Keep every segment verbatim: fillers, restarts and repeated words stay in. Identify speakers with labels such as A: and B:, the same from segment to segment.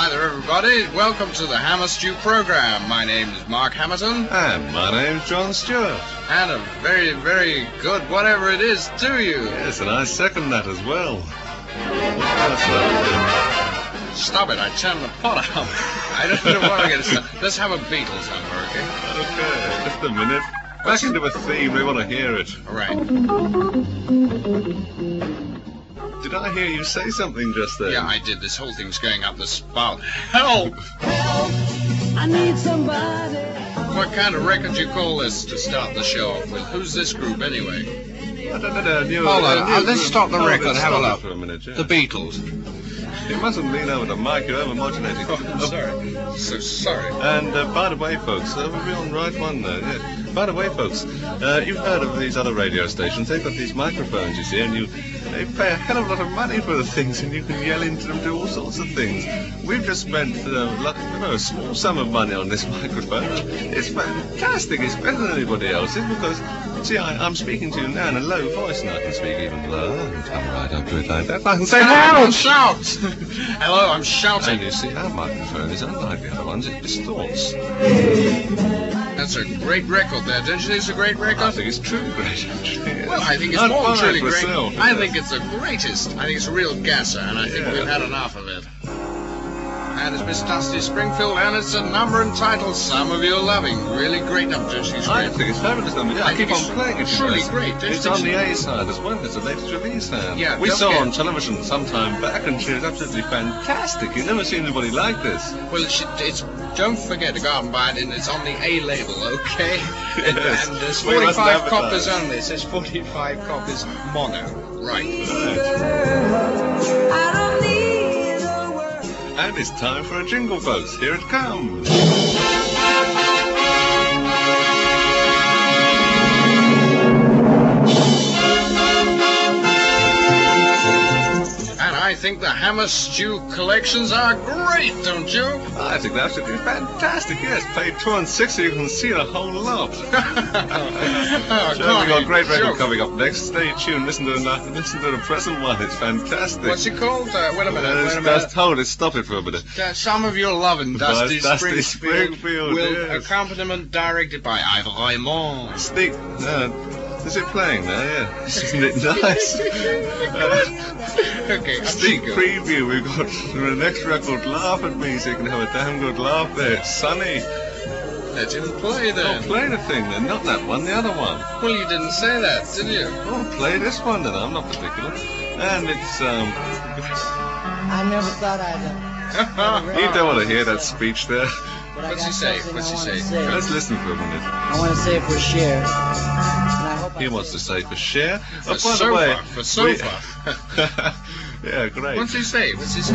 A: there, everybody. Welcome to the Hammer Stew program. My name is Mark Hamilton.
B: And my name's John Stewart.
A: And a very, very good whatever it is to you.
B: Yes, and I second that as well.
A: Stop it, I turned the pot up. I don't know what I'm going to say. Let's have a Beatles number, okay?
B: Okay, just a minute. Back into a theme, we want to hear it.
A: All right.
B: Did I hear you say something just then?
A: Yeah, I did. This whole thing's going up the spout. Help!
C: Help! I need somebody.
A: What kind of record do you call this to start the show off with? Who's this group, anyway?
B: I don't know. New,
A: Hold on,
B: uh,
A: uh, let's
B: group.
A: stop the
B: Oh,
A: record and
B: let's
A: have a
B: stop it
A: look.
B: for a minute, yeah.
A: The Beatles.
B: You mustn't lean over the mic, you're over-modulating.
A: Oh, I'm sorry. So sorry.
B: And uh, by the way, folks, uh, we'll be on right one there, yeah. By the way, folks, uh, you've heard of these other radio stations. They've got these microphones, you see, and you they pay a hell of a lot of money for the things, and you can yell into them, do all sorts of things. We've just spent uh, like, you know, a small sum of money on this microphone. It's fantastic. It's better than anybody else's because, see, I, I'm speaking to you now in a low voice, and I can speak even lower and come right up to it like that. I can say,
A: Hello, shout! Hello, I'm shouting.
B: And you see, our microphone is unlike the other ones. It distorts.
A: That's a great record there, don't you think it's a great record?
B: I think it's truly great, actually.
A: Well, I think it's
B: I'd
A: more than
B: buy it
A: truly great.
B: myself,
A: I
B: yeah.
A: think it's the greatest. I think it's a real gasser, and I think
B: Yeah.
A: we've had enough of it. And it's Miss Dusty Springfield, and it's a number entitled Some of Your Loving. Really great number, don't you think?
B: I think it's fabulous number. Yeah,
A: I
B: I keep
A: think
B: on
A: it's
B: playing it.
A: truly
B: you know.
A: great, don't you
B: It's
A: think
B: on the
A: so?
B: A side as well. It's the latest release now.
A: Yeah,
B: we
A: don't
B: saw
A: get-
B: on television some time back, and she was absolutely fantastic. You've never seen anybody like this.
A: Well, it should, it's, don't forget to go out and buy it, and it's on the A label, okay? And,
B: Yes.
A: and there's
B: We must
A: forty-five
B: advertise.
A: copies only. It says forty-five copies mono. Right.
C: I don't need a word.
B: And it's time for a jingle, folks. Here it comes.
A: And I think the Hammer Stew collections are great, don't you?
B: I think that's absolutely fantastic. Yes, play two and six so you can see the whole lot.
A: Oh,
B: Sure,
A: come
B: we've got a
A: on,
B: great record
A: joke.
B: coming up next. Stay tuned. Listen to the listen to the present one. It's fantastic.
A: What's it called? Uh, wait a minute,
B: Uh,
A: wait a
B: it's-
A: minute.
B: that's told it. Stop it for a minute.
A: Uh, Some of Your Loving, Dusty,
B: By Dusty
A: Springfield,
B: Springfield,
A: will
B: yes.
A: accompaniment directed by Ivor Raymond.
B: Sneak. Uh, is it playing now? Yeah. Isn't it nice? Uh,
A: Okay, I'm
B: Sneak
A: sure.
B: preview. We've got the next record. Laugh at me, so you can have a damn good laugh there. It's Sunny.
A: Let him play
B: Oh,
A: then.
B: play the thing then. Not that one. The other one.
A: Well, you didn't say that, did you?
B: Oh, play this one then. I'm not particular. And it's um.
C: I never thought I'd. Uh,
B: You don't want to hear that speech there.
C: but I
A: What's
C: got
A: he say?
C: something
A: What's
C: I
A: he
C: wanna
A: say?
B: Let's listen for a minute.
C: I want to say it for Cher. And I hope I
B: He
C: say
B: wants
C: it.
B: to say for share.
A: For
B: Oh, by the
A: sofa,
B: way,
A: for
B: we-
A: sofa.
B: Yeah, great.
A: What's he say? What's he say?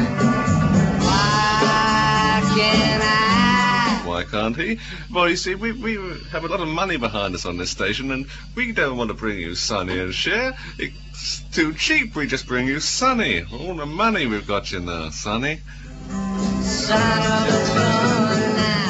C: Why can't I?
B: Why can't he? Well, you see, we, we have a lot of money behind us on this station, and we don't want to bring you Sonny and Cher. It's too cheap. We just bring you Sonny. All the money we've got you now, Sonny.
C: Son of a gun now.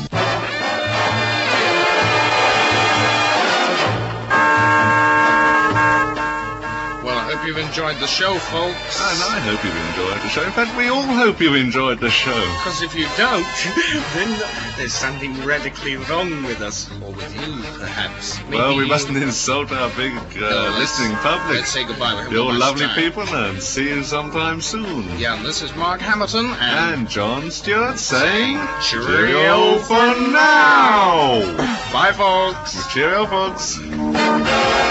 A: Well, I hope you've enjoyed the show, folks.
B: And I hope you've enjoyed the show. In fact, we all hope you enjoyed the show.
A: Because if you don't, then there's something radically wrong with us, or with you, perhaps. Maybe
B: Well, we
A: you-
B: mustn't insult our big uh,
A: No, let's-
B: listening public.
A: Let's say goodbye. We haven't
B: You're
A: got much
B: lovely
A: time.
B: people, and see you sometime soon.
A: Yeah, and this is Mark Hamilton, and,
B: And John Stewart saying,
A: cheerio for
B: now!
A: bye, folks.
B: Cheerio, folks.